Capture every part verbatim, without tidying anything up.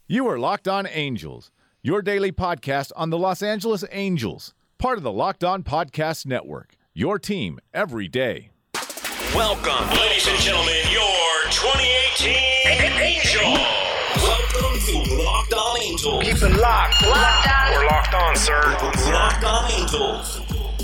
You are Locked On Angels, your daily podcast on the Los Angeles Angels, part of the Locked On Podcast Network, your team every day. Welcome, ladies and gentlemen, your twenty eighteen Angels. Welcome to Locked On Angels. Keep it locked. Locked on. We're locked on, sir. Locked On Angels.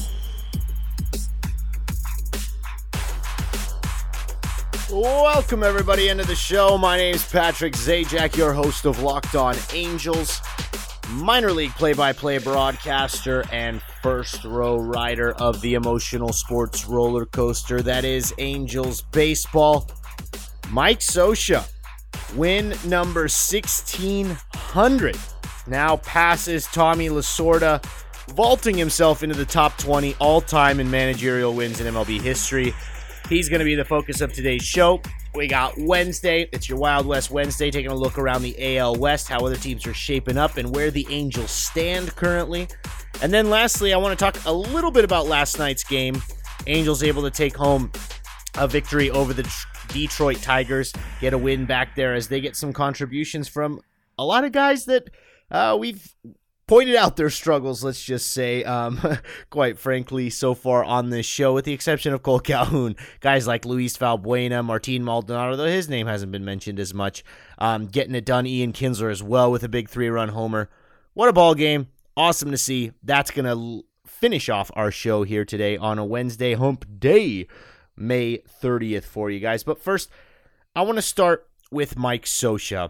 Welcome, everybody, into the show. My name is Patrick Zajac, your host of Locked On Angels, minor league play-by-play broadcaster and first-row rider of the emotional sports roller coaster that is Angels baseball. Mike Scioscia, win number sixteen hundred, now passes Tommy Lasorda, vaulting himself into the top twenty all-time in managerial wins in M L B history. He's going to be the focus of today's show. We got Wednesday. It's your Wild West Wednesday, taking a look around the A L West, how other teams are shaping up, and where the Angels stand currently. And then lastly, I want to talk a little bit about last night's game. Angels able to take home a victory over the Detroit Tigers, get a win back there as they get some contributions from a lot of guys that uh, we've pointed out their struggles, let's just say, um, quite frankly, so far on this show, with the exception of Cole Calhoun. Guys like Luis Valbuena, Martin Maldonado, though his name hasn't been mentioned as much, um, getting it done. Ian Kinsler as well with a big three-run homer. What a ball game. Awesome to see. That's going to l- finish off our show here today on a Wednesday hump day, May thirtieth for you guys. But first, I want to start with Mike Scioscia,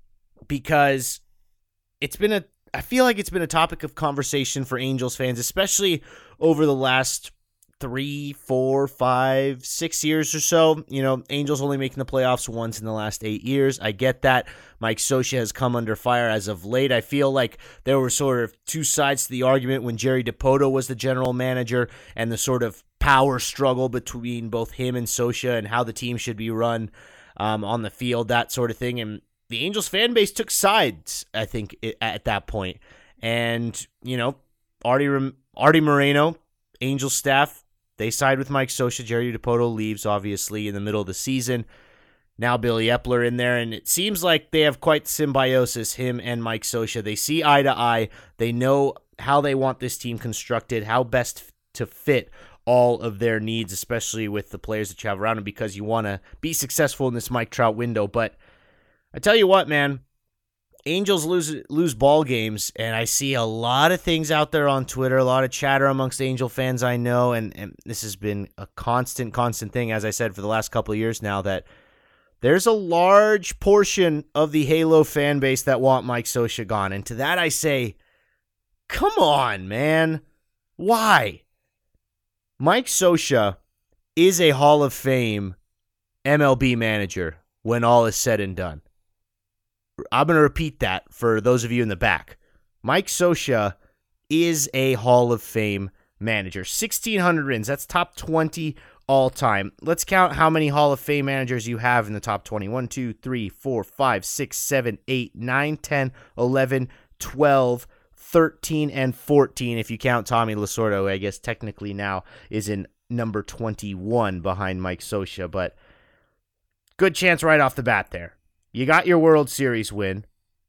because it's been a I feel like it's been a topic of conversation for Angels fans, especially over the last three, four, five, six years or so. You know, Angels only making the playoffs once in the last eight years. I get that. Mike Scioscia has come under fire as of late. I feel like there were sort of two sides to the argument when Jerry DiPoto was the general manager, and the sort of power struggle between both him and Scioscia and how the team should be run um, on the field, that sort of thing. And the Angels fan base took sides, I think, at that point. And, you know, Artie, Artie Moreno, Angels staff, they side with Mike Scioscia. Jerry DiPoto leaves, obviously, in the middle of the season. Now Billy Epler in there, and it seems like they have quite symbiosis, him and Mike Scioscia. They see eye to eye. They know how they want this team constructed, how best to fit all of their needs, especially with the players that you have around them, because you want to be successful in this Mike Trout window. But I tell you what, man, Angels lose lose ball games, and I see a lot of things out there on Twitter, a lot of chatter amongst Angel fans I know, and, and this has been a constant, constant thing, as I said, for the last couple of years now, that there's a large portion of the Halo fan base that want Mike Scioscia gone. And to that I say, come on, man. Why? Mike Scioscia is a Hall of Fame M L B manager when all is said and done. I'm going to repeat that for those of you in the back. Mike Scioscia is a Hall of Fame manager. sixteen hundred wins. That's top twenty all time. Let's count how many Hall of Fame managers you have in the top twenty. one, two, three, four, five, six, seven, eight, nine, ten, eleven, twelve, thirteen, and fourteen. If you count Tommy Lasorda, who I guess technically now is in number twenty-one behind Mike Scioscia. But good chance right off the bat there. You got your World Series win.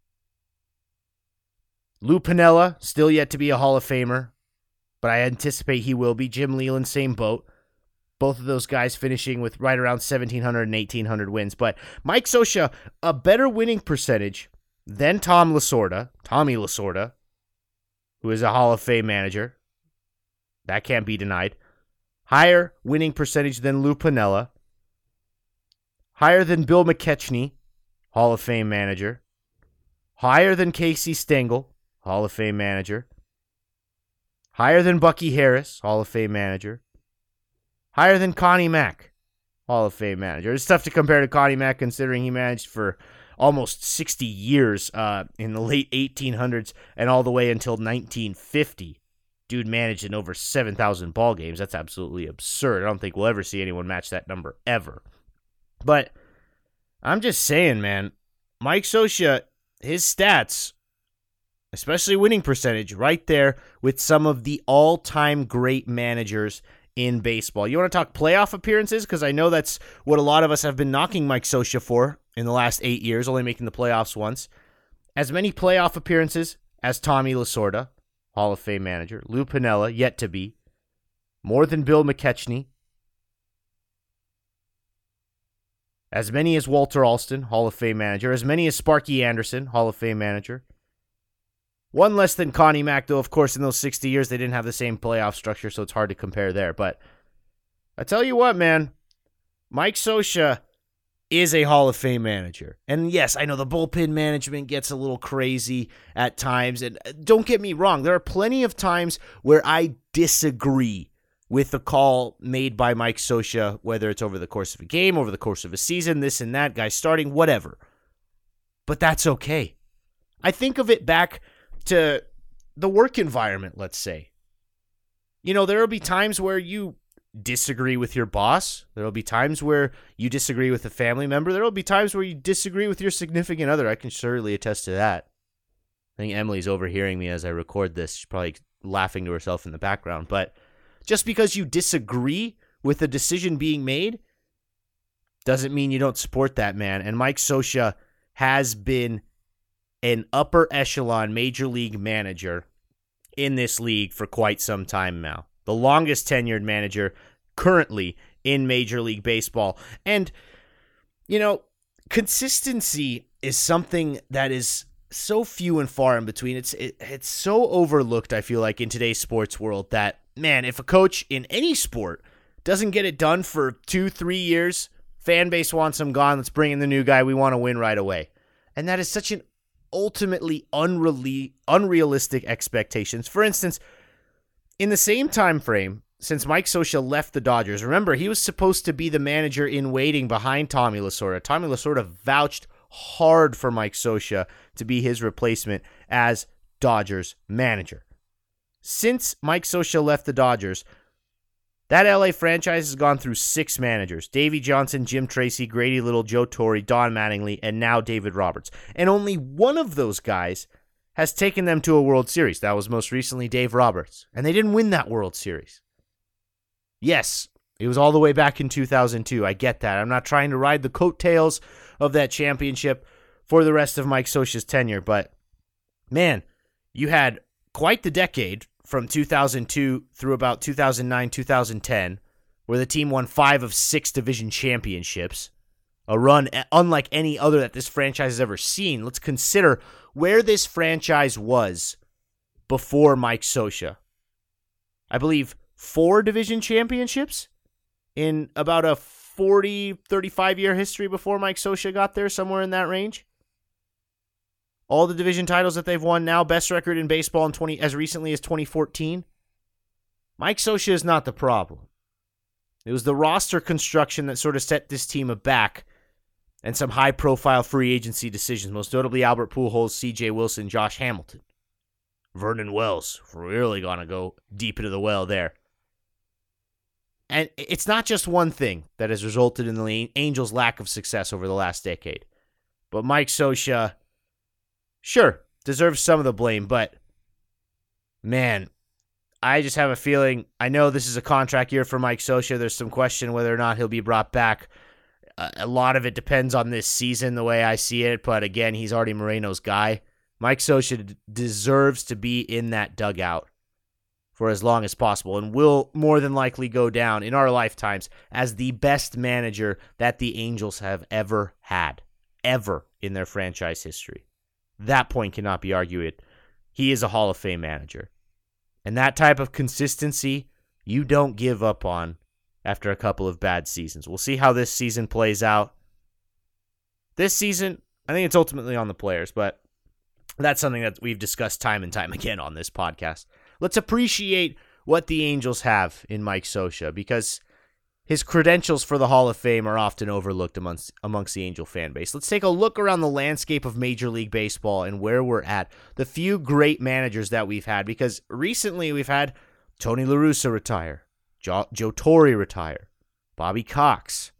Lou Piniella, still yet to be a Hall of Famer, but I anticipate he will be. Jim Leyland, same boat. Both of those guys finishing with right around seventeen hundred and eighteen hundred wins. But Mike Scioscia, a better winning percentage than Tom Lasorda, Tommy Lasorda, who is a Hall of Fame manager. That can't be denied. Higher winning percentage than Lou Piniella. Higher than Bill McKechnie, Hall of Fame manager. Higher than Casey Stengel, Hall of Fame manager. Higher than Bucky Harris, Hall of Fame manager. Higher than Connie Mack, Hall of Fame manager. It's tough to compare to Connie Mack considering he managed for almost sixty years uh, in the late eighteen hundreds and all the way until nineteen fifty. Dude managed in over seven thousand ball games. That's absolutely absurd. I don't think we'll ever see anyone match that number ever. But I'm just saying, man, Mike Scioscia, his stats, especially winning percentage, right there with some of the all-time great managers in baseball. You want to talk playoff appearances? Because I know that's what a lot of us have been knocking Mike Scioscia for in the last eight years, only making the playoffs once. as many playoff appearances as Tommy Lasorda, Hall of Fame manager. Lou Piniella, yet to be. More than Bill McKechnie. As many as Walter Alston, Hall of Fame manager. As many as Sparky Anderson, Hall of Fame manager. One less than Connie Mack, though, of course, in those sixty years, they didn't have the same playoff structure, so it's hard to compare there. But I tell you what, man, Mike Scioscia is a Hall of Fame manager. And yes, I know the bullpen management gets a little crazy at times. And don't get me wrong, there are plenty of times where I disagree with the call made by Mike Scioscia, whether it's over the course of a game, over the course of a season, this and that, guy starting, whatever. But that's okay. I think of it back to the work environment, let's say. You know, there will be times where you disagree with your boss. There will be times where you disagree with a family member. There will be times where you disagree with your significant other. I can surely attest to that. I think Emily's overhearing me as I record this. She's probably laughing to herself in the background. But just because you disagree with a decision being made doesn't mean you don't support that man. And Mike Scioscia has been an upper echelon major league manager in this league for quite some time now. The longest tenured manager currently in Major League Baseball. And, you know, consistency is something that is so few and far in between. It's it, it's so overlooked, I feel like, in today's sports world that, man, if a coach in any sport doesn't get it done for two, three years, fan base wants him gone. Let's bring in the new guy. We want to win right away. And that is such an ultimately unreal- unrealistic expectations. For instance, in the same time frame, since Mike Scioscia left the Dodgers, remember, he was supposed to be the manager in waiting behind Tommy Lasorda. Tommy Lasorda vouched hard for Mike Scioscia to be his replacement as Dodgers manager. Since Mike Scioscia left the Dodgers, that L A franchise has gone through six managers: Davey Johnson, Jim Tracy, Grady Little, Joe Torre, Don Mattingly, and now David Roberts. And only one of those guys has taken them to a World Series. That was most recently Dave Roberts. And they didn't win that World Series. Yes, it was all the way back in two thousand two. I get that. I'm not trying to ride the coattails of that championship for the rest of Mike Scioscia's tenure. But, man, you had quite the decade from two thousand two through about two thousand nine, two thousand ten, where the team won five of six division championships. A run unlike any other that this franchise has ever seen. Let's consider where this franchise was before Mike Scioscia. I believe four division championships in about a forty, thirty-five year history before Mike Scioscia got there, somewhere in that range. All the division titles that they've won now, best record in baseball in twenty as recently as twenty fourteen. Mike Scioscia is not the problem. It was the roster construction that sort of set this team aback, and some high-profile free agency decisions, most notably Albert Pujols, C J Wilson, Josh Hamilton. Vernon Wells, we're really going to go deep into the well there. And it's not just one thing that has resulted in the Angels' lack of success over the last decade. But Mike Scioscia, sure, deserves some of the blame, but man, I just have a feeling, I know this is a contract year for Mike Scioscia. There's some question whether or not he'll be brought back. Uh, a lot of it depends on this season, the way I see it, but again, he's Artie Moreno's guy. Mike Scioscia d- deserves to be in that dugout for as long as possible and will more than likely go down in our lifetimes as the best manager that the Angels have ever had, ever in their franchise history. That point cannot be argued. He is a Hall of Fame manager. And that type of consistency you don't give up on after a couple of bad seasons. We'll see how this season plays out. This season, I think it's ultimately on the players, but that's something that we've discussed time and time again on this podcast. Let's appreciate what the Angels have in Mike Scioscia, because his credentials for the Hall of Fame are often overlooked amongst, amongst the Angel fan base. Let's take a look around the landscape of Major League Baseball and where we're at. The few great managers that we've had, because recently we've had Tony La Russa retire, Joe, Joe Torre retire, Bobby Cox.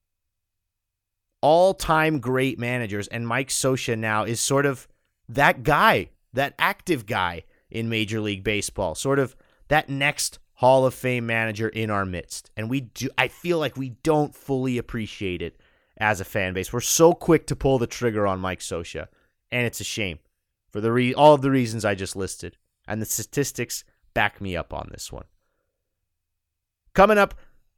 All-time great managers, and Mike Scioscia now is sort of that guy, that active guy in Major League Baseball, sort of that next Hall of Fame manager in our midst. And we do, I feel like we don't fully appreciate it as a fan base. We're so quick to pull the trigger on Mike Scioscia, and it's a shame. for the re- all of the reasons I just listed. And the statistics back me up on this one. Coming up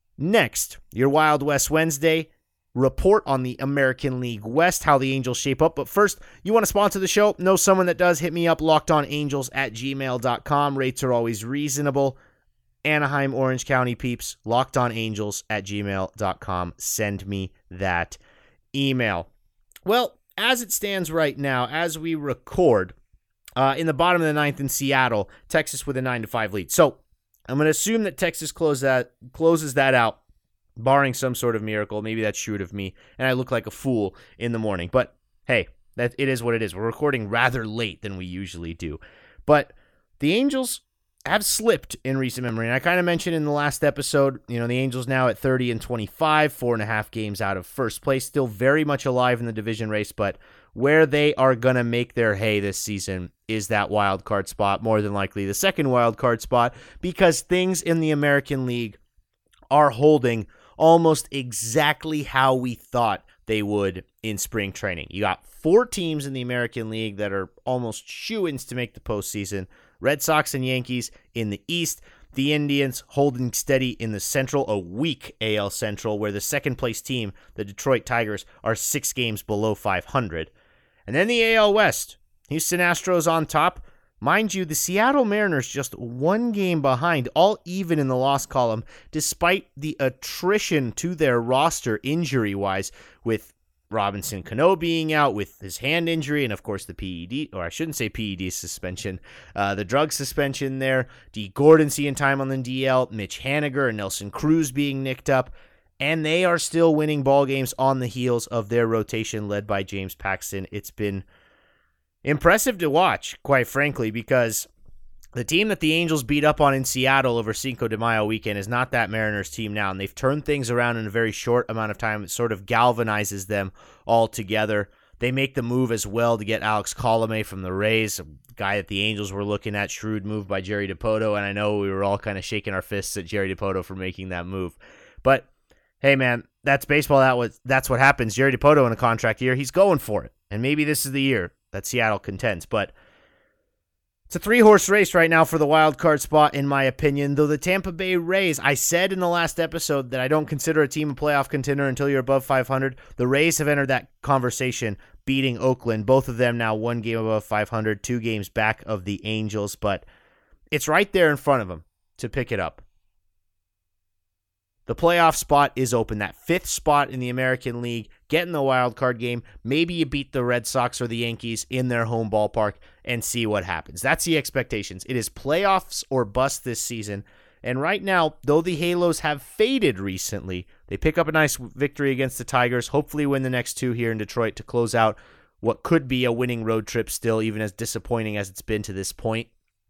next, your Wild West Wednesday report on the American League West, how the Angels shape up. But first, you want to sponsor the show? Know someone that does? Hit me up, lockedonangels at gmail dot com. Rates are always reasonable. Anaheim, Orange County peeps, lockedonangels at gmail dot com. Send me that email. Well, as it stands right now, as we record, uh, in the bottom of the ninth in Seattle, Texas with a nine to five lead. So I'm going to assume that Texas close that, closes that out, barring some sort of miracle. Maybe that's shrewd of me, and I look like a fool in the morning. But hey, that it is what it is. We're recording rather late than we usually do. But the Angels have slipped in recent memory, and I kind of mentioned in the last episode, you know, the Angels now at thirty and twenty-five, four and a half games out of first place, still very much alive in the division race, but where they are going to make their hay this season is that wild card spot, more than likely the second wild card spot, because things in the American League are holding almost exactly how we thought they would in spring training. You got four teams in the American League that are almost shoo-ins to make the postseason. Red Sox and Yankees in the East. The Indians holding steady in the Central, a weak A L Central, where the second-place team, the Detroit Tigers, are six games below five hundred. And then the A L West. Houston Astros on top. Mind you, the Seattle Mariners just one game behind, all even in the loss column, despite the attrition to their roster injury-wise, with Robinson Cano being out with his hand injury, and of course the P E D, or I shouldn't say P E D suspension, uh, the drug suspension there, D. Gordon seeing time on the D L, Mitch Haniger and Nelson Cruz being nicked up, and they are still winning ball games on the heels of their rotation led by James Paxton. It's been impressive to watch, quite frankly, because the team that the Angels beat up on in Seattle over Cinco de Mayo weekend is not that Mariners team now, and they've turned things around in a very short amount of time. It sort of galvanizes them all together. They make the move as well to get Alex Colomé from the Rays, a guy that the Angels were looking at, shrewd move by Jerry Dipoto, and I know we were all kind of shaking our fists at Jerry Dipoto for making that move. But, hey man, that's baseball. That was That's what happens. Jerry Dipoto in a contract year, he's going for it, and maybe this is the year that Seattle contends, but it's a three-horse race right now for the wild card spot, in my opinion, though the Tampa Bay Rays, I said in the last episode that I don't consider a team a playoff contender until you're above five hundred. The Rays have entered that conversation, beating Oakland, both of them now one game above five hundred, two games back of the Angels, but it's right there in front of them to pick it up. The playoff spot is open. That fifth spot in the American League, get in the wild card game. Maybe you beat the Red Sox or the Yankees in their home ballpark and see what happens. That's the expectations. It is playoffs or bust this season. And right now, though the Halos have faded recently, they pick up a nice victory against the Tigers, hopefully win the next two here in Detroit to close out what could be a winning road trip still, even as disappointing as it's been to this point.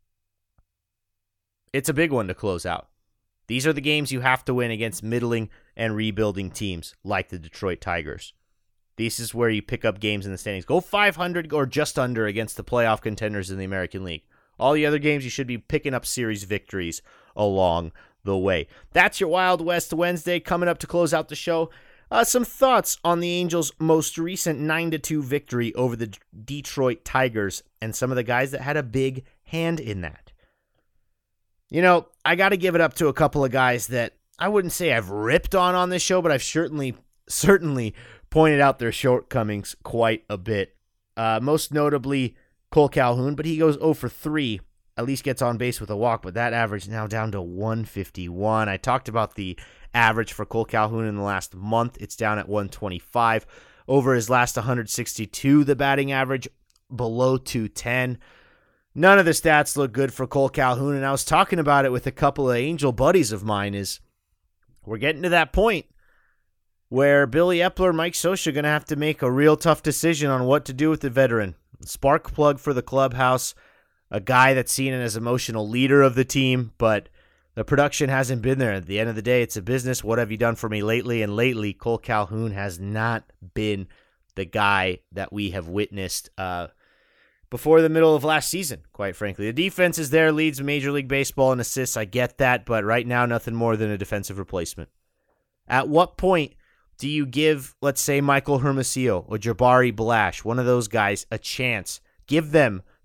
It's a big one to close out. These are the games you have to win against middling and rebuilding teams like the Detroit Tigers. This is where you pick up games in the standings. Go five hundred or just under against the playoff contenders in the American League. All the other games, you should be picking up series victories along the way. That's your Wild West Wednesday coming up to close out the show. Uh, some thoughts on the Angels' most recent nine to two victory over the D- Detroit Tigers and some of the guys that had a big hand in that. You know, I got to give it up to a couple of guys that I wouldn't say I've ripped on on this show, but I've certainly, certainly pointed out their shortcomings quite a bit. Uh, most notably, Cole Calhoun, but he goes oh for three, at least gets on base with a walk, but that average now down to one fifty-one. I talked about the average for Cole Calhoun in the last month. It's down at one twenty-five. Over his last one hundred sixty-two, the batting average below two ten. None of the stats look good for Cole Calhoun, and I was talking about it with a couple of Angel buddies of mine, is we're getting to that point where Billy Epler and Mike Scioscia are going to have to make a real tough decision on what to do with the veteran. Spark plug for the clubhouse, a guy that's seen as emotional leader of the team, but the production hasn't been there. At the end of the day, it's a business. What have you done for me lately? And lately, Cole Calhoun has not been the guy that we have witnessed uh, before the middle of last season, quite frankly. The defense is there, leads Major League Baseball in assists. I get that, but right now, nothing more than a defensive replacement. At what point do you give, let's say, Michael Hermosillo or Jabari Blash, one of those guys, a chance? Give them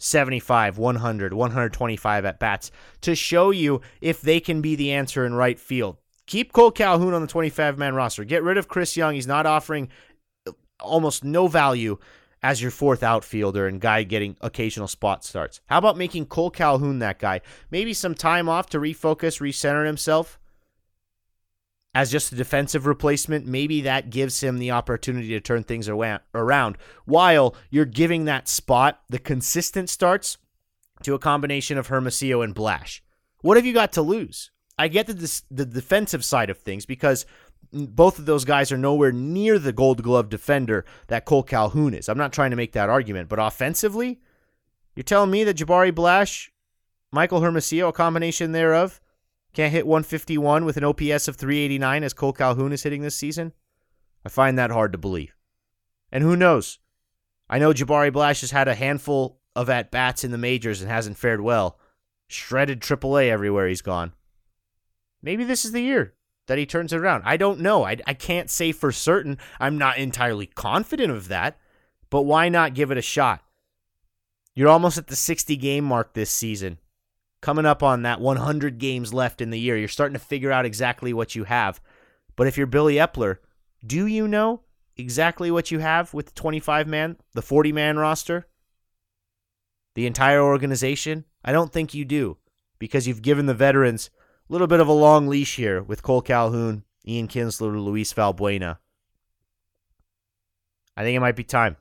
seventy-five, one hundred, one twenty-five at-bats to show you if they can be the answer in right field. Keep Cole Calhoun on the twenty-five man roster. Get rid of Chris Young. He's not offering almost no value as your fourth outfielder and guy getting occasional spot starts. How about making Cole Calhoun that guy? Maybe some time off to refocus, recenter himself as just a defensive replacement. Maybe that gives him the opportunity to turn things around while you're giving that spot the consistent starts to a combination of Hermosillo and Blash. What have you got to lose? I get the, the defensive side of things because both of those guys are nowhere near the Gold Glove defender that Cole Calhoun is. I'm not trying to make that argument, but offensively, you're telling me that Jabari Blash, Michael Hermosillo, a combination thereof, can't hit one fifty-one with an O P S of three eighty-nine as Cole Calhoun is hitting this season? I find that hard to believe. And who knows? I know Jabari Blash has had a handful of at-bats in the majors and hasn't fared well. Shredded triple A everywhere he's gone. Maybe this is the year that he turns it around. I don't know. I, I can't say for certain. I'm not entirely confident of that, but why not give it a shot? You're almost at the sixty-game mark this season. Coming up on that one hundred games left in the year. You're starting to figure out exactly what you have. But if you're Billy Epler, do you know exactly what you have with the twenty-five man, the forty man roster? The entire organization? I don't think you do, because you've given the veterans a little bit of a long leash here with Cole Calhoun, Ian Kinsler, Luis Valbuena. I think it might be time.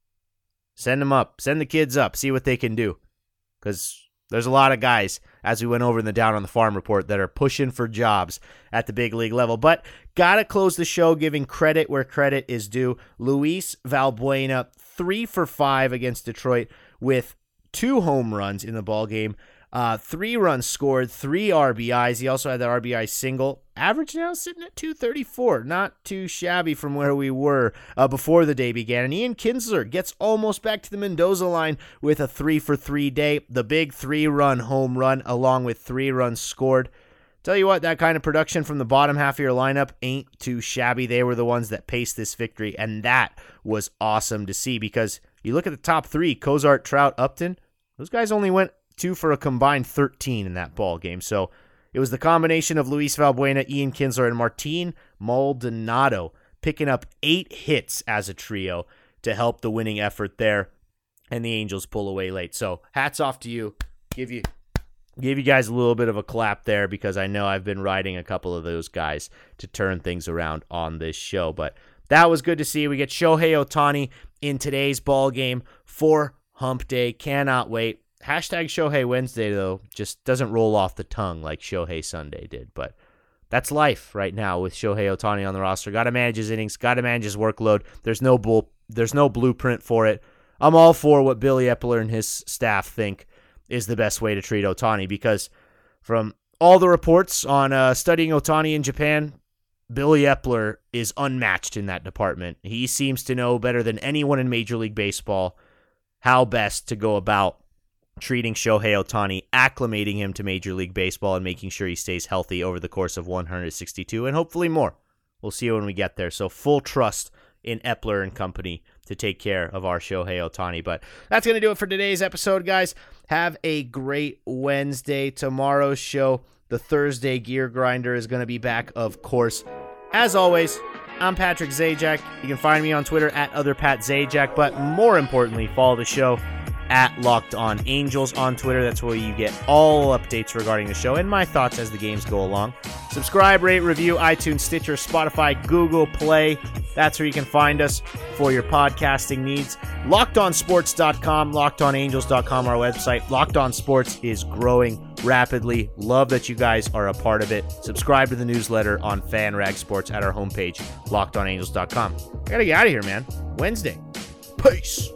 Send them up. Send the kids up. See what they can do. Because there's a lot of guys, as we went over in the Down on the Farm report, that are pushing for jobs at the big league level. But got to close the show giving credit where credit is due. Luis Valbuena, three for five against Detroit with two home runs in the ballgame. Uh, three runs scored, three R B Is. He also had that R B I single. Average now sitting at two thirty-four. Not too shabby from where we were uh, before the day began. And Ian Kinsler gets almost back to the Mendoza line with a three for three day. The big three-run home run along with three runs scored. Tell you what, that kind of production from the bottom half of your lineup ain't too shabby. They were the ones that paced this victory, and that was awesome to see because you look at the top three, Cozart, Trout, Upton, those guys only went two for a combined thirteen in that ball game. So it was the combination of Luis Valbuena, Ian Kinsler, and Martin Maldonado picking up eight hits as a trio to help the winning effort there, and the Angels pull away late. So hats off to you. Give you give you guys a little bit of a clap there because I know I've been riding a couple of those guys to turn things around on this show. But that was good to see. We get Shohei Ohtani in today's ball game for Hump Day. Cannot wait. Hashtag Shohei Wednesday, though, just doesn't roll off the tongue like Shohei Sunday did. But that's life right now with Shohei Ohtani on the roster. Got to manage his innings. Got to manage his workload. There's no bull, There's no blueprint for it. I'm all for what Billy Epler and his staff think is the best way to treat Ohtani because from all the reports on uh, studying Ohtani in Japan, Billy Epler is unmatched in that department. He seems to know better than anyone in Major League Baseball how best to go about treating Shohei Ohtani, acclimating him to Major League Baseball, and making sure he stays healthy over the course of one hundred sixty-two, and hopefully more. We'll see when we get there. So full trust in Epler and company to take care of our Shohei Ohtani. But that's going to do it for today's episode, guys. Have a great Wednesday. Tomorrow's show, the Thursday Gear Grinder, is going to be back, of course. As always, I'm Patrick Zajac. You can find me on Twitter at OtherPatZajac, but more importantly, follow the show at Locked On Angels on Twitter. That's where you get all updates regarding the show and my thoughts as the games go along. Subscribe, rate, review, iTunes, Stitcher, Spotify, Google Play. That's where you can find us for your podcasting needs. Locked On Sports dot com, Locked On Angels dot com, our website. Locked On Sports is growing rapidly. Love that you guys are a part of it. Subscribe to the newsletter on FanRag Sports at our homepage, Locked On Angels dot com. I gotta get out of here, man. Wednesday. Peace.